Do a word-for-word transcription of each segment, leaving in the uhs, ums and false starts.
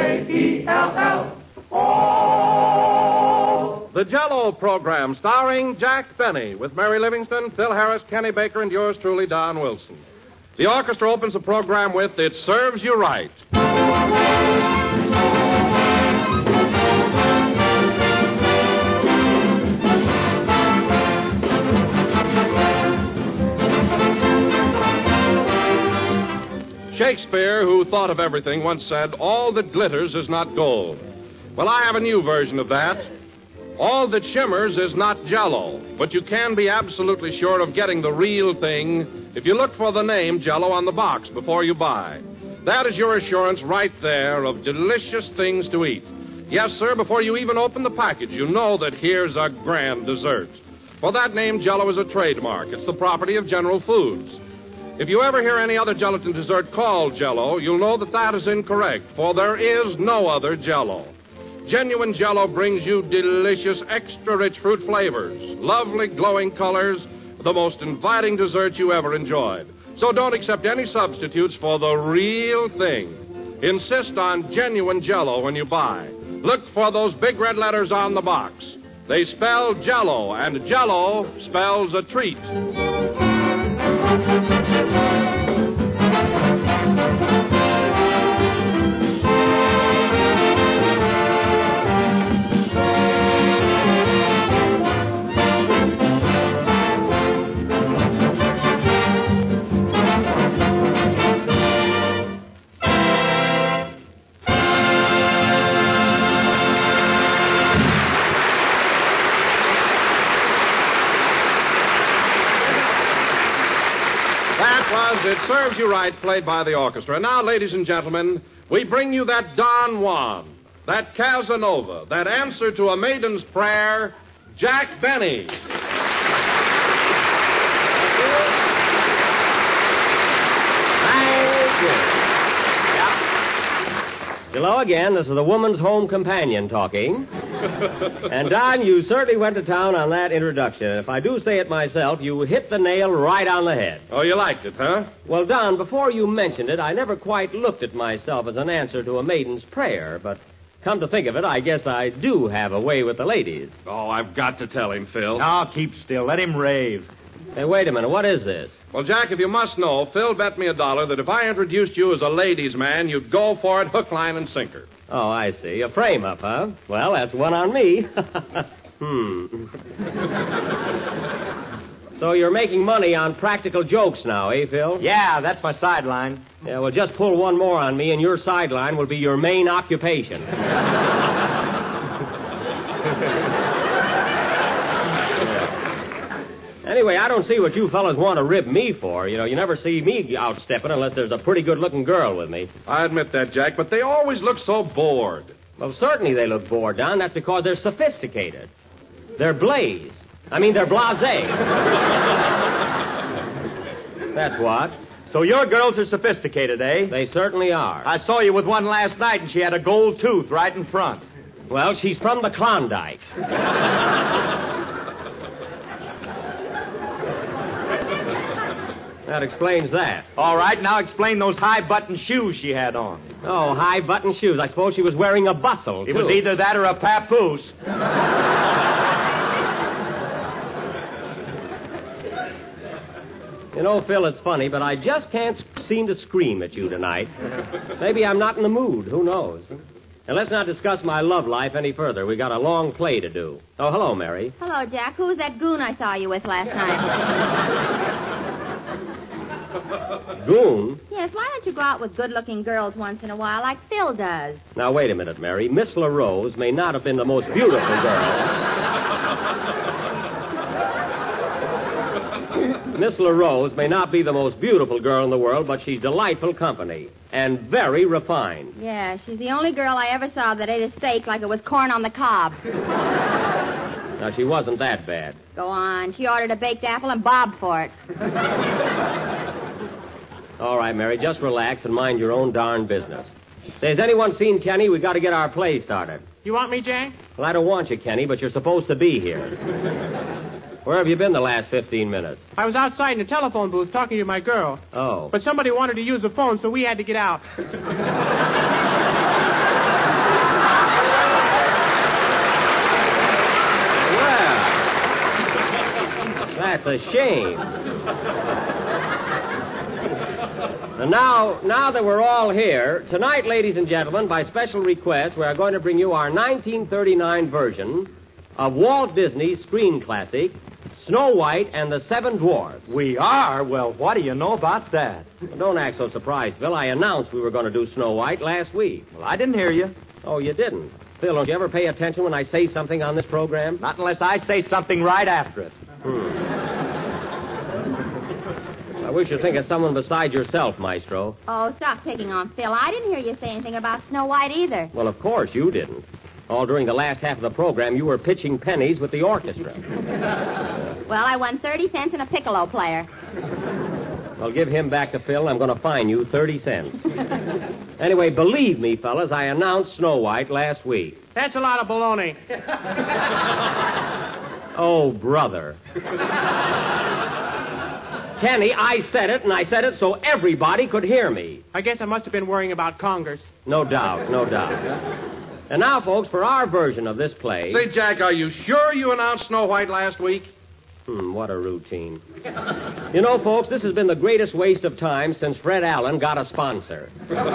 J E L L O. The Jell-O program starring Jack Benny with Mary Livingston, Phil Harris, Kenny Baker, and yours truly, Don Wilson. The orchestra opens the program with It Serves You Right. Shakespeare, who thought of everything, once said, all that glitters is not gold. Well, I have a new version of that. All that shimmers is not Jell-O, but you can be absolutely sure of getting the real thing if you look for the name Jell-O on the box before you buy. That is your assurance right there of delicious things to eat. Yes, sir, before you even open the package, you know that here's a grand dessert. For that name, Jell-O is a trademark. It's the property of General Foods. If you ever hear any other gelatin dessert called Jell-O, you'll know that that is incorrect, for there is no other Jell-O. Genuine Jell-O brings you delicious, extra-rich fruit flavors, lovely glowing colors, the most inviting dessert you ever enjoyed. So don't accept any substitutes for the real thing. Insist on genuine Jell-O when you buy. Look for those big red letters on the box. They spell Jell-O, and Jell-O spells a treat. It Serves You Right, played by the orchestra. And now, ladies and gentlemen, we bring you that Don Juan, that Casanova, that answer to a maiden's prayer, Jack Benny. Thank you. Yeah. Hello again. This is the Woman's Home Companion talking. And, Don, you certainly went to town on that introduction. If I do say it myself, you hit the nail right on the head. Oh, you liked it, huh? Well, Don, before you mentioned it, I never quite looked at myself as an answer to a maiden's prayer, but come to think of it, I guess I do have a way with the ladies. Oh, I've got to tell him, Phil. Now, keep still. Let him rave. Hey, wait a minute. What is this? Well, Jack, if you must know, Phil bet me a dollar that if I introduced you as a ladies' man, you'd go for it hook, line, and sinker. Oh, I see. A frame-up, huh? Well, that's one on me. hmm. So you're making money on practical jokes now, eh, Phil? Yeah, that's my sideline. Yeah, well, just pull one more on me, and your sideline will be your main occupation. Anyway, I don't see what you fellas want to rib me for. You know, you never see me outstepping unless there's a pretty good-looking girl with me. I admit that, Jack, but they always look so bored. Well, certainly they look bored, Don. That's because they're sophisticated. They're blase. I mean, they're blasé. That's what. So your girls are sophisticated, eh? They certainly are. I saw you with one last night, and she had a gold tooth right in front. Well, she's from the Klondike. That explains that. All right, now explain those high-button shoes she had on. Oh, high-button shoes. I suppose she was wearing a bustle, It too. was either that or a papoose. You know, Phil, it's funny, but I just can't seem to scream at you tonight. Maybe I'm not in the mood. Who knows? And let's not discuss my love life any further. We got a long play to do. Oh, hello, Mary. Hello, Jack. Who was that goon I saw you with last night? Goon? Yes, why don't you go out with good-looking girls once in a while like Phil does? Now, wait a minute, Mary. Miss LaRose may not have been the most beautiful girl. Miss LaRose may not be the most beautiful girl in the world, but she's delightful company and very refined. Yeah, she's the only girl I ever saw that ate a steak like it was corn on the cob. Now, she wasn't that bad. Go on. She ordered a baked apple and bobbed for it. All right, Mary, just relax and mind your own darn business. Say, has anyone seen Kenny? We've got to get our play started. You want me, Jack? Well, I don't want you, Kenny, but you're supposed to be here. Where have you been the last fifteen minutes? I was outside in the telephone booth talking to my girl. Oh. But somebody wanted to use the phone, so we had to get out. a shame. And now, now that we're all here, tonight, ladies and gentlemen, by special request, we are going to bring you our nineteen thirty-nine version of Walt Disney's screen classic, Snow White and the Seven Dwarfs. We are? Well, what do you know about that? Well, don't act so surprised, Phil. I announced we were going to do Snow White last week. Well, I didn't hear you. Oh, you didn't? Phil, don't you ever pay attention when I say something on this program? Not unless I say something right after it. Hmm. I wish you'd think of someone besides yourself, Maestro. Oh, stop picking on Phil. I didn't hear you say anything about Snow White either. Well, of course you didn't. All during the last half of the program, you were pitching pennies with the orchestra. Well, I won thirty cents and a piccolo player. Well, give him back to Phil. I'm going to fine you thirty cents. Anyway, believe me, fellas, I announced Snow White last week. That's a lot of baloney. Oh, brother. Kenny, I said it, and I said it so everybody could hear me. I guess I must have been worrying about Congress. No doubt, no doubt. And now, folks, for our version of this play... Say, Jack, are you sure you announced Snow White last week? Hmm, what a routine. You know, folks, this has been the greatest waste of time since Fred Allen got a sponsor.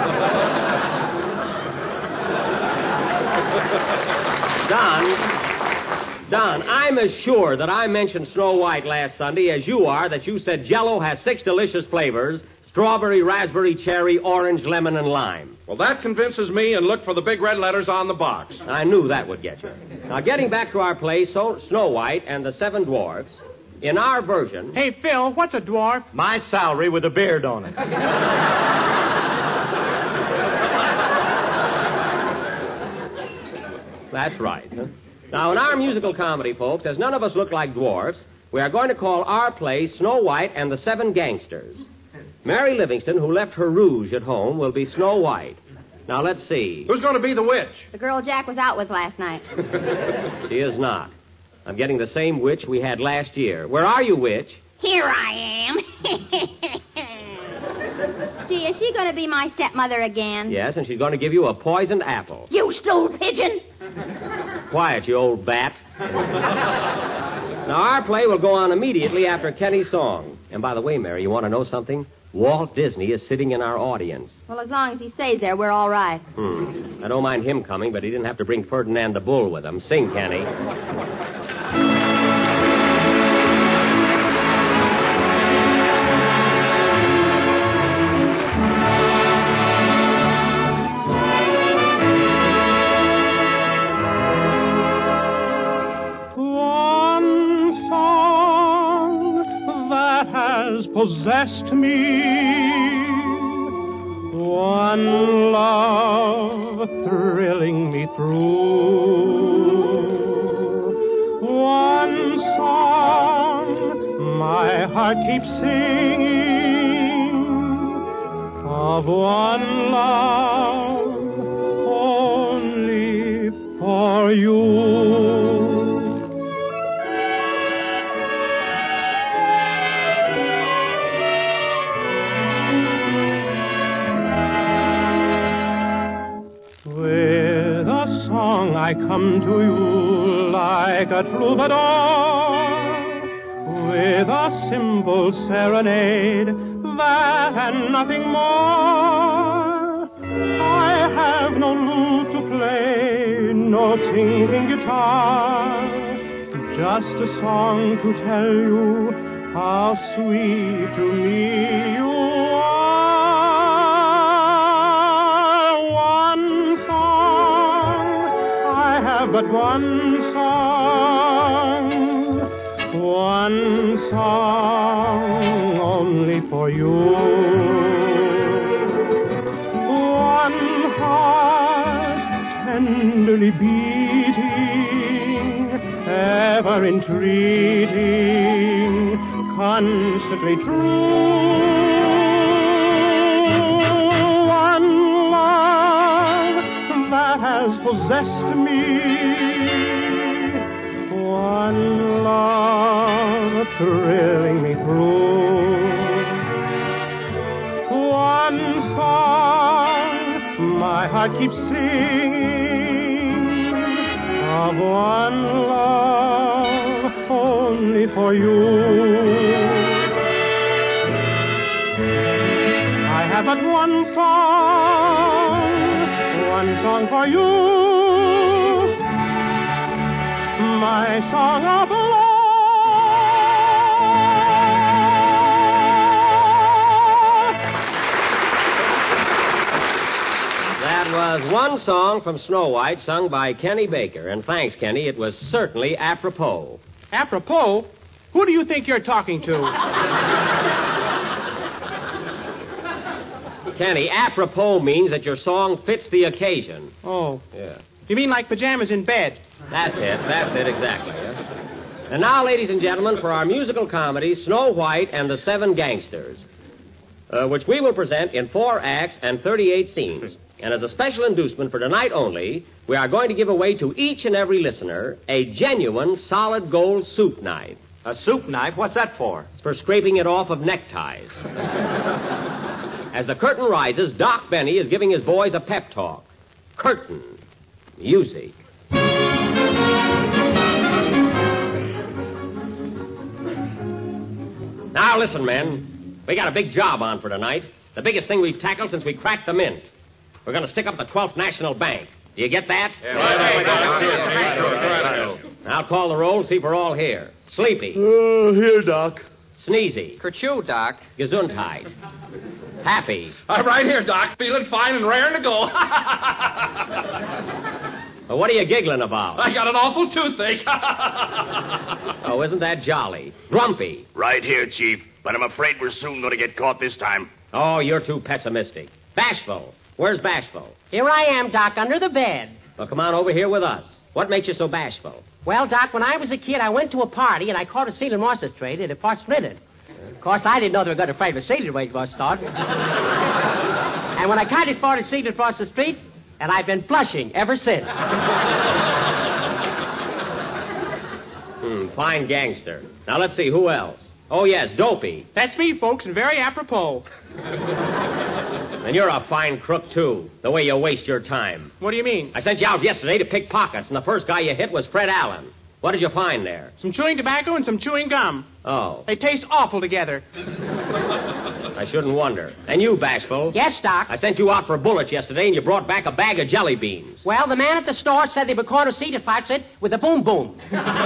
Don... Don, I'm as sure that I mentioned Snow White last Sunday as you are that you said Jell-O has six delicious flavors, strawberry, raspberry, cherry, orange, lemon, and lime. Well, that convinces me, and look for the big red letters on the box. I knew that would get you. Now, getting back to our play, so Snow White and the Seven Dwarfs, in our version... Hey, Phil, what's a dwarf? My salary with a beard on it. That's right. Huh? Now, in our musical comedy, folks, as none of us look like dwarfs, we are going to call our play Snow White and the Seven Gangsters. Mary Livingston, who left her rouge at home, will be Snow White. Now, let's see. Who's going to be the witch? The girl Jack was out with last night. She is not. I'm getting the same witch we had last year. Where are you, witch? Here I am. Gee, is she going to be my stepmother again? Yes, and she's going to give you a poisoned apple. You stole pigeon! Quiet, you old bat. Now, our play will go on immediately after Kenny's song. And by the way, Mary, you want to know something? Walt Disney is sitting in our audience. Well, as long as he stays there, we're all right. Hmm. I don't mind him coming, but he didn't have to bring Ferdinand the Bull with him. Sing, Kenny. Possessed me, one love thrilling me through, one song my heart keeps singing, of one love only for you. I come to you like a troubadour with a simple serenade, that and nothing more. I have no lute to play, no tinkling guitar, just a song to tell you how sweet to me you are. One song, I have but one song, one song only for you. One heart tenderly beating, ever entreating, constantly true. One love that has possessed me, one love thrilling me through, one song my heart keeps singing, of one love. Oh, only for you. I have but one song, one song for you, my song of love. That was one song from Snow White sung by Kenny Baker. And thanks, Kenny. It was certainly apropos. Apropos? Who do you think you're talking to? Kenny, apropos means that your song fits the occasion. Oh. Yeah. You mean like pajamas in bed? That's it. That's it, exactly. Yeah. And now, ladies and gentlemen, for our musical comedy, Snow White and the Seven Gangsters, uh, which we will present in four acts and thirty-eight scenes. And as a special inducement for tonight only, we are going to give away to each and every listener a genuine solid gold soup knife. A soup knife? What's that for? It's for scraping it off of neckties. As the curtain rises, Doc Benny is giving his boys a pep talk. Curtain. Music. Now listen, men. We got a big job on for tonight. The biggest thing we've tackled since we cracked the mint. We're going to stick up the twelfth National Bank. Do you get that? Yeah, right, right, right. I'll call the roll, see if we're all here. Sleepy. Oh, here, Doc. Sneezy. Kerchoo, Doc. Gesundheit. Happy. I'm right here, Doc. Feeling fine and raring to go. Well, what are you giggling about? I got an awful toothache. Oh, isn't that jolly? Grumpy. Right here, Chief. But I'm afraid we're soon going to get caught this time. Oh, you're too pessimistic. Bashful. Where's Bashful? Here I am, Doc, under the bed. Well, come on over here with us. What makes you so bashful? Well, Doc, when I was a kid, I went to a party and I caught a ceiling monster straight and it part splintered. Of course, I didn't know they were going to fight the ceiling when it was started. And when I kind of fought a ceiling across the street, and I've been blushing ever since. Hmm, fine gangster. Now, let's see, who else? Oh, yes, Dopey. That's me, folks, and very apropos. And you're a fine crook, too, the way you waste your time. What do you mean? I sent you out yesterday to pick pockets, and the first guy you hit was Fred Allen. What did you find there? Some chewing tobacco and some chewing gum. Oh. They taste awful together. I shouldn't wonder. And you, Bashful? Yes, Doc. I sent you out for bullets yesterday, and you brought back a bag of jelly beans. Well, the man at the store said they were corner cedar fights it with a boom boom.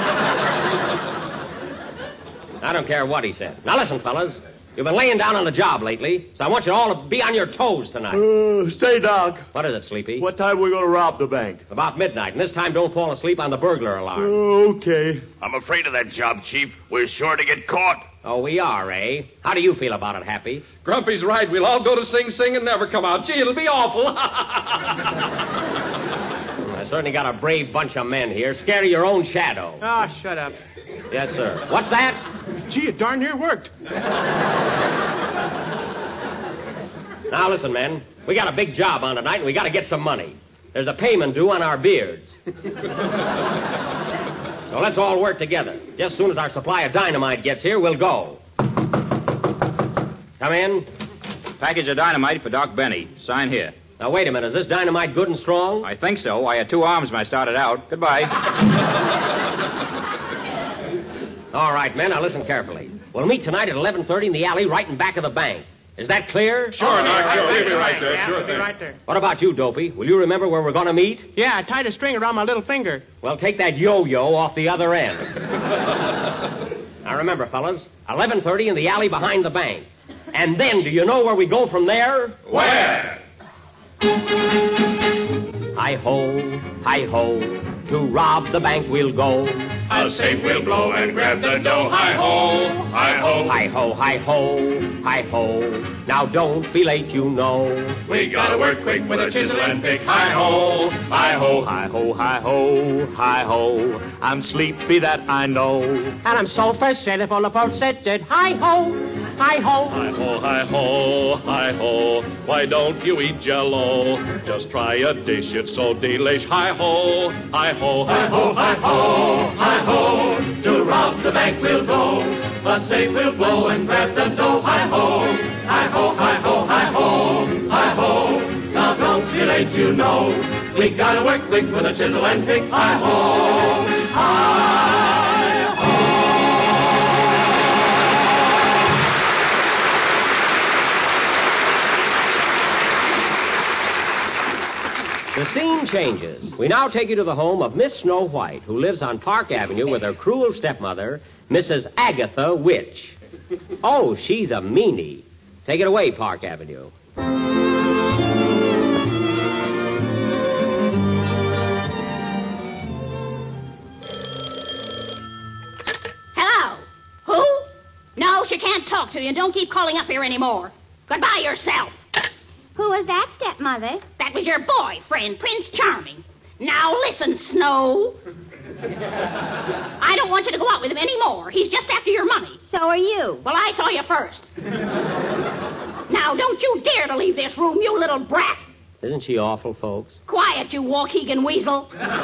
I don't care what he said. Now listen, fellas. You've been laying down on the job lately, so I want you all to be on your toes tonight. Uh, stay, Doc. What is it, Sleepy? What time are we going to rob the bank? About midnight, and this time don't fall asleep on the burglar alarm. Okay. I'm afraid of that job, Chief. We're sure to get caught. Oh, we are, eh? How do you feel about it, Happy? Grumpy's right. We'll all go to Sing Sing and never come out. Gee, it'll be awful. I certainly got a brave bunch of men here. Scared of your own shadow. Oh, shut up. Yes, sir. What's that? Gee, it darn near worked. Now, listen, men. We got a big job on tonight, and we got to get some money. There's a payment due on our beards. So let's all work together. Just as soon as our supply of dynamite gets here, we'll go. Come in. Package of dynamite for Doc Benny. Sign here. Now, wait a minute. Is this dynamite good and strong? I think so. I had two arms when I started out. Goodbye. All right, men. Now, listen carefully. We'll meet tonight at eleven thirty in the alley right in back of the bank. Is that clear? Sure, Doc. Sure. We'll be right there. Yeah, Sure we'll be thing. right there. What about you, Dopey? Will you remember where we're going to meet? Yeah, I tied a string around my little finger. Well, take that yo-yo off the other end. Now, remember, fellas, eleven thirty in the alley behind the bank. And then, do you know where we go from there? Where? Hi-ho, hi-ho, to rob the bank we'll go. A safe we'll blow and grab the dough. Hi-ho, hi-ho. Hi-ho, hi-ho, hi-ho. Now don't be late, you know. We gotta work quick with a chisel and pick. Hi-ho, hi-ho. Hi-ho, hi-ho, hi-ho. I'm sleepy, that I know. And I'm so fascinated for the posted. Hi-ho, hi-ho. Hi-ho, hi-ho, hi-ho. Why don't you eat Jell-O? Just try a dish, it's so delish. Hi-ho, hi-ho, Hi-ho, hi-ho, hi-ho. To rob the bank we'll go. A safe we'll blow and grab the dough. Hi-ho, hi-ho, hi-ho, hi-ho, hi-ho. Now don't be late, you know. We gotta work quick with a chisel and pick. Hi-ho, hi-ho. The scene changes. We now take you to the home of Miss Snow White, who lives on Park Avenue with her cruel stepmother, Missus Agatha Witch. Oh, she's a meanie. Take it away, Park Avenue. Hello? Who? No, she can't talk to you. Don't keep calling up here anymore. Goodbye yourself. Who was that, stepmother? That was your boyfriend, Prince Charming. Now listen, Snow. I don't want you to go out with him anymore. He's just after your money. So are you. Well, I saw you first. Now, don't you dare to leave this room, you little brat. Isn't she awful, folks? Quiet, you Waukegan weasel.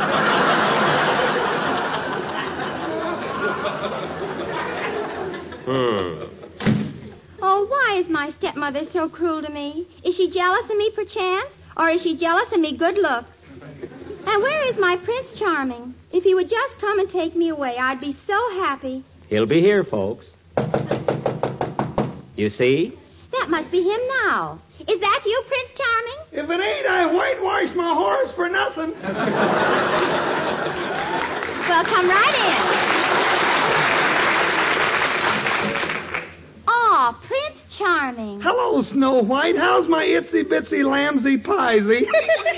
Hmm. Oh, why is my stepmother so cruel to me? Is she jealous of me, perchance? Or is she jealous of me good looks? And where is my Prince Charming? If he would just come and take me away, I'd be so happy. He'll be here, folks. You see? That must be him now. Is that you, Prince Charming? If it ain't, I whitewashed my horse for nothing. Well, come right in. Oh, Prince Charming. Hello, Snow White. How's my itsy-bitsy lamsy-piesy?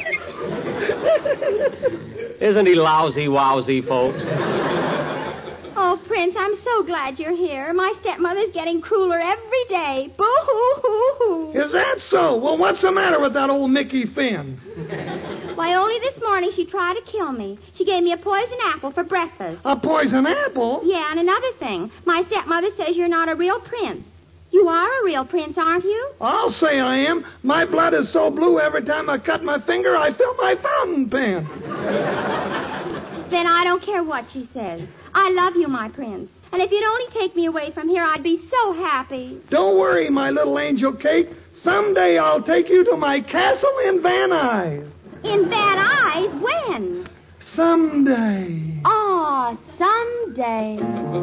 Isn't he lousy-wowsy, folks? Oh, Prince, I'm so glad you're here. My stepmother's getting crueler every day. Boo-hoo-hoo-hoo. Is that so? Well, what's the matter with that old Mickey Finn? Why, only this morning she tried to kill me. She gave me a poison apple for breakfast. A poison apple? Yeah, and another thing. My stepmother says you're not a real prince. You are a real prince, aren't you? I'll say I am. My blood is so blue every time I cut my finger, I fill my fountain pen. Then I don't care what she says. I love you, my prince. And if you'd only take me away from here, I'd be so happy. Don't worry, my little angel cake. Someday I'll take you to my castle in Van Nuys. In Van Nuys? When? Someday. Oh, someday.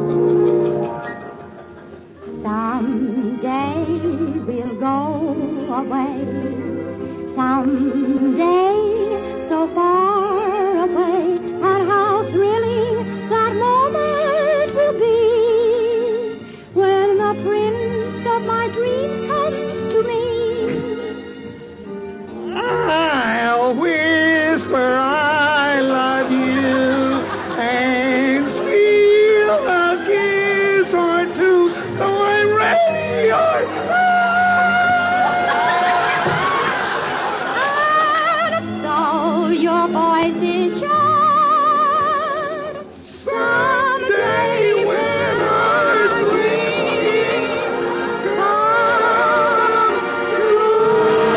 Someday we'll go away. Someday, so far away. And how thrilling that moment will be when the prince of my dreams comes to me. I'll whisper I love you and steal a kiss or two, though I'm ready or And so your voice is shut. someday when our dreams come true.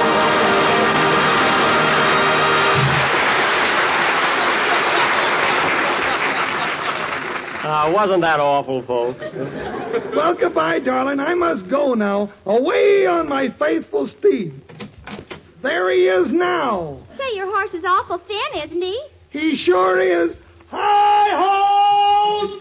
Uh, wasn't that awful, folks? Well, goodbye, darling. I must go now. Away on my faithful steed. There he is now. Say, your horse is awful thin, isn't he? He sure is. Hi-ho,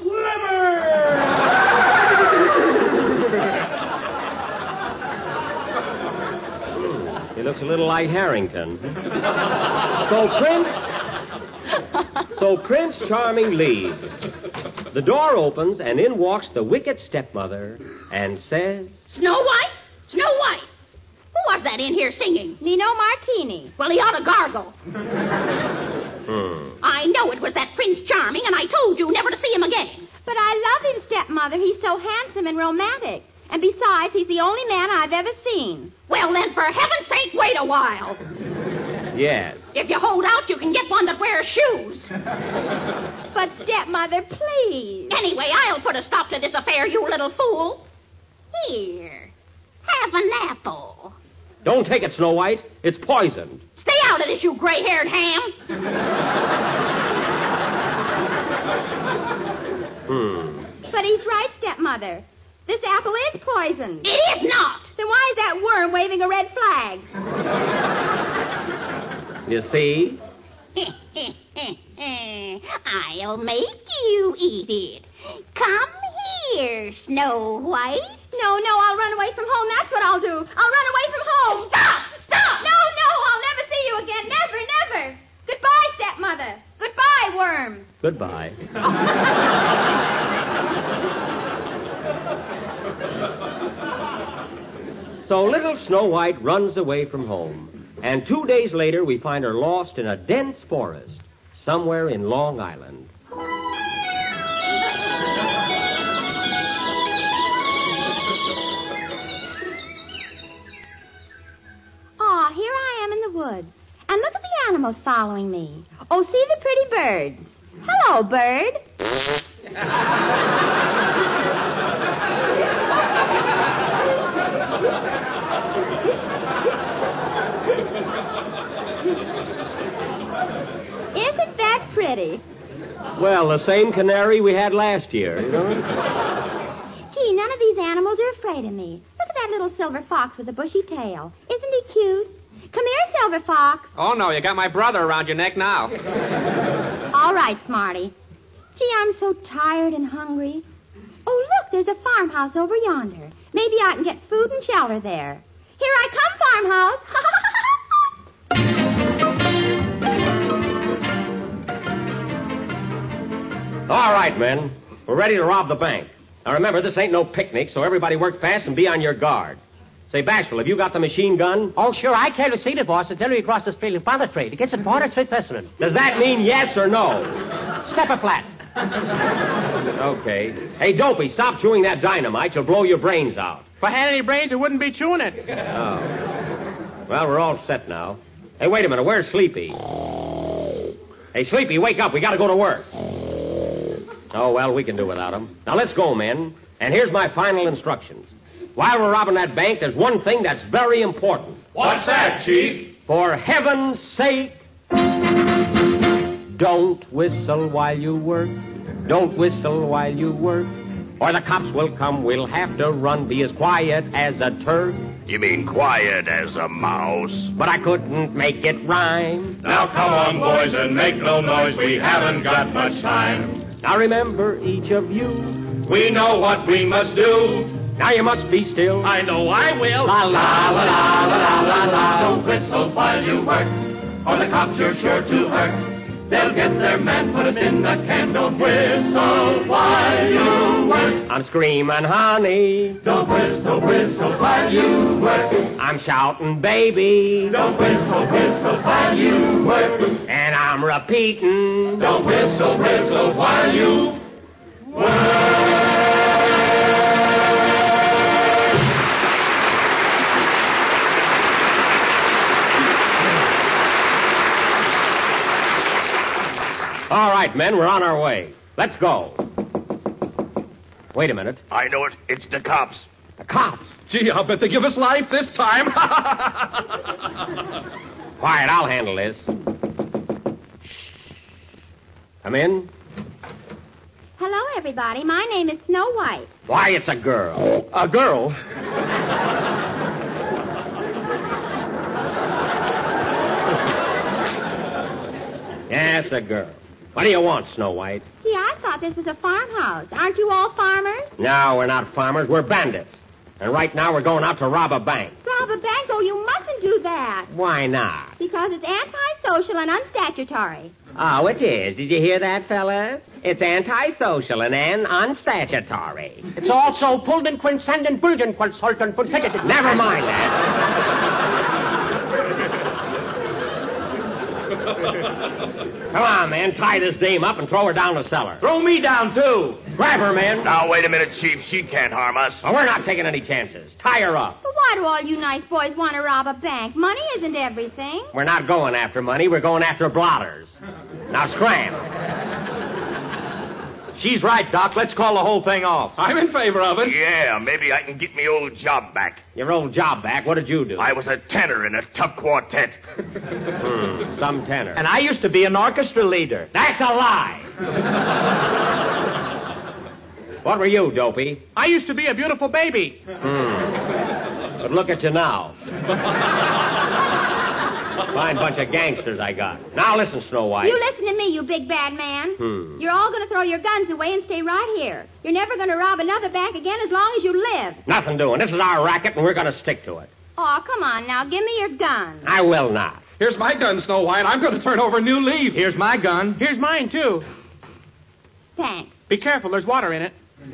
Slimmer! He looks a little like Harrington. So Prince... So Prince Charming leaves. The door opens, and in walks the wicked stepmother and says... Snow White? Snow White? Who was that in here singing? Nino Martini. Well, he ought to gargle. Hmm. I know it was that Prince Charming, and I told you never to see him again. But I love him, stepmother. He's so handsome and romantic. And besides, he's the only man I've ever seen. Well, then, for heaven's sake, wait a while. Yes. If you hold out, you can get one that wears shoes. But, stepmother, please. Anyway, I'll put a stop to this affair, you little fool. Here, have an apple. Don't take it, Snow White. It's poisoned. Stay out of this, you gray-haired ham. Hmm. But he's right, stepmother. This apple is poisoned. It is not. Then why is that worm waving a red flag? You see? I'll make you eat it. Come here, Snow White. No, no, I'll run away from home. That's what I'll do. I'll run away from home. Stop! Stop! No, no, I'll never see you again. Never, never. Goodbye. So little Snow White runs away from home, and two days later we find her lost in a dense forest somewhere in Long Island. Aw, here I am in the woods. And look at the animals following me. Oh, see the pretty birds. Hello, bird. Isn't that pretty? Well, the same canary we had last year, you know? Gee, none of these animals are afraid of me. Look at that little silver fox with a bushy tail. Isn't he cute? Come here, Silver Fox. Oh, no, you got my brother around your neck now. All right, Smarty. Gee, I'm so tired and hungry. Oh, look, there's a farmhouse over yonder. Maybe I can get food and shelter there. Here I come, farmhouse. All right, men. We're ready to rob the bank. Now, remember, this ain't no picnic, so everybody work fast and be on your guard. Say, Bashful, have you got the machine gun? Oh, sure. I can't see the boss until we cross the street in front of the trade. It gets a quarter to specimen. Does that mean yes or no? Step a flat. Okay. Hey, Dopey, stop chewing that dynamite. You'll blow your brains out. If I had any brains, I wouldn't be chewing it. Oh. Well, we're all set now. Hey, wait a minute. Where's Sleepy? Hey, Sleepy, wake up. We got to go to work. Oh, well, we can do without him. Now, let's go, men. And here's my final instructions. While we're robbing that bank, there's one thing that's very important. What's that, Chief? For heaven's sake, don't whistle while you work. Don't whistle while you work. Or the cops will come. We'll have to run. Be as quiet as a Turk. You mean quiet as a mouse? But I couldn't make it rhyme. Now come on, boys, and make no noise. We haven't got much time. Now remember, each of you, we know what we must do. Now you must be still. I know I will. La la la la la la la. Don't whistle while you work, or the cops you're sure to hurt. They'll get their man, put us in the can. Don't whistle while you work. I'm screaming, honey. Don't whistle, whistle while you work. I'm shouting, baby. Don't whistle, whistle while you work. And I'm repeating. Don't whistle, whistle while you work. All right, men, we're on our way. Let's go. Wait a minute. I know it. It's the cops. The cops? Gee, I'll bet they give us life this time. Quiet, I'll handle this. Come in. Hello, everybody. My name is Snow White. Why, it's a girl. A girl? Yes, a girl. What do you want, Snow White? Gee, I thought this was a farmhouse. Aren't you all farmers? No, we're not farmers. We're bandits. And right now we're going out to rob a bank. Rob a bank? Oh, you mustn't do that. Why not? Because it's antisocial and unstatutory. Oh, it is. Did you hear that, fella? It's antisocial and an unstatutory. It's also pulled and quinscendent brilliant consultant for ticketed. Never mind that. Come on, man. Tie this dame up and throw her down the cellar. Throw me down, too. Grab her, man. Now, wait a minute, Chief. She can't harm us. Well, we're not taking any chances. Tie her up. But why do all you nice boys want to rob a bank? Money isn't everything. We're not going after money. We're going after blotters. Now, scram. She's right, Doc. Let's call the whole thing off. I'm in favor of it. Yeah, maybe I can get me old job back. Your old job back? What did you do? I was a tenor in a tough quartet. Hmm, some tenor. And I used to be an orchestra leader. That's a lie. What were you, Dopey? I used to be a beautiful baby. Hmm. But look at you now. Fine bunch of gangsters I got. Now listen, Snow White. You listen to me, you big bad man. Hmm. You're all going to throw your guns away and stay right here. You're never going to rob another bank again as long as you live. Nothing doing. This is our racket, and we're going to stick to it. Oh, come on now. Give me your gun. I will not. Here's my gun, Snow White. I'm going to turn over a new leaf. Here's my gun. Here's mine, too. Thanks. Be careful, there's water in it.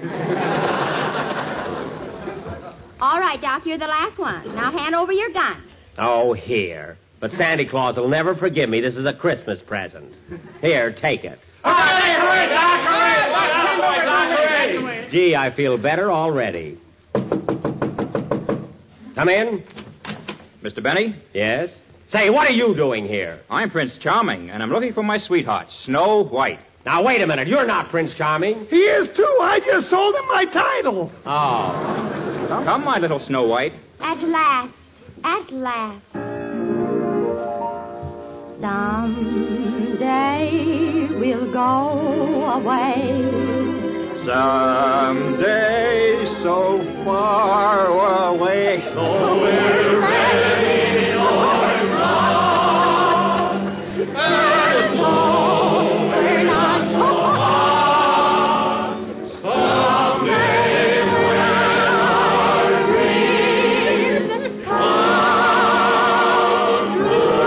All right, Doc, you're the last one. Now hand over your gun. Oh, here. But Santa Claus will never forgive me. This is a Christmas present. Here, take it. Hooray, hooray, Doc, hooray! Hooray, Doc, hooray! Gee, I feel better already. Come in. Mister Benny? Yes? Say, what are you doing here? I'm Prince Charming, and I'm looking for my sweetheart, Snow White. Now, wait a minute. You're not Prince Charming. He is, too. I just sold him my title. Oh. Come, my little Snow White. At last. At last. Someday we'll go away. Someday so far away. So we're ready or not. And though we're not so far, someday when our dreams come true.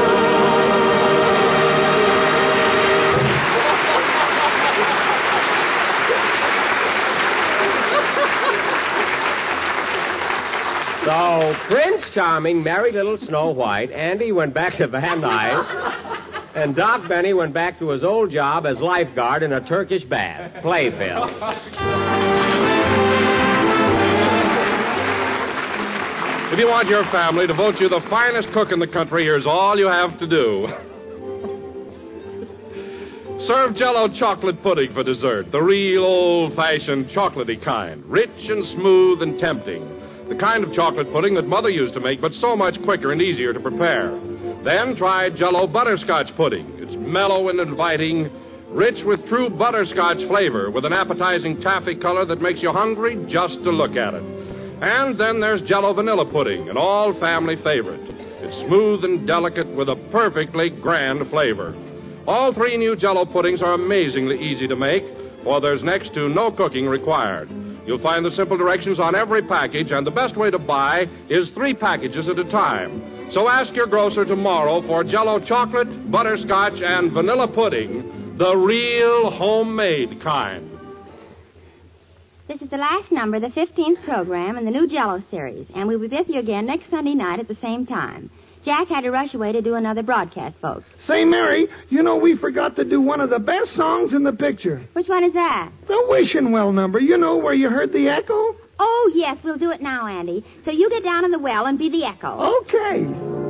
So, Prince Charming married little Snow White, Andy went back to Van Nuys, and Doc Benny went back to his old job as lifeguard in a Turkish bath. Play, Phil. If you want your family to vote you the finest cook in the country, here's all you have to do. Serve Jell-O chocolate pudding for dessert, the real old-fashioned chocolatey kind, rich and smooth and tempting. The kind of chocolate pudding that Mother used to make, but so much quicker and easier to prepare. Then try Jell-O butterscotch pudding. It's mellow and inviting, rich with true butterscotch flavor, with an appetizing taffy color that makes you hungry just to look at it. And then there's Jell-O vanilla pudding, an all-family favorite. It's smooth and delicate with a perfectly grand flavor. All three new Jell-O puddings are amazingly easy to make, for there's next to no cooking required. You'll find the simple directions on every package, and the best way to buy is three packages at a time. So ask your grocer tomorrow for Jell-O chocolate, butterscotch, and vanilla pudding, the real homemade kind. This is the last number, the fifteenth program in the new Jell-O series, and we'll be with you again next Sunday night at the same time. Jack had to rush away to do another broadcast, folks. Say, Mary, you know we forgot to do one of the best songs in the picture. Which one is that? The Wishing Well number. You know, where you heard the echo? Oh, yes, we'll do it now, Andy. So you get down in the well and be the echo. Okay.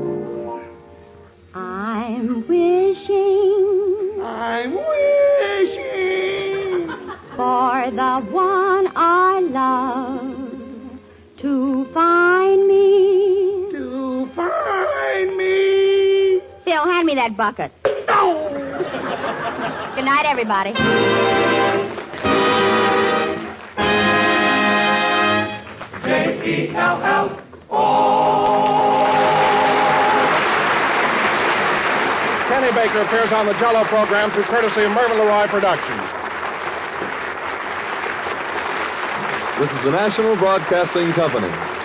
I'm wishing... I'm wishing... for the one I love to find me... To find me... Phil, hand me that bucket. No! Good night, everybody. J E L L O. Kenny Baker appears on the Jell-O program through courtesy of Mervyn LeRoy Productions. This is the National Broadcasting Company.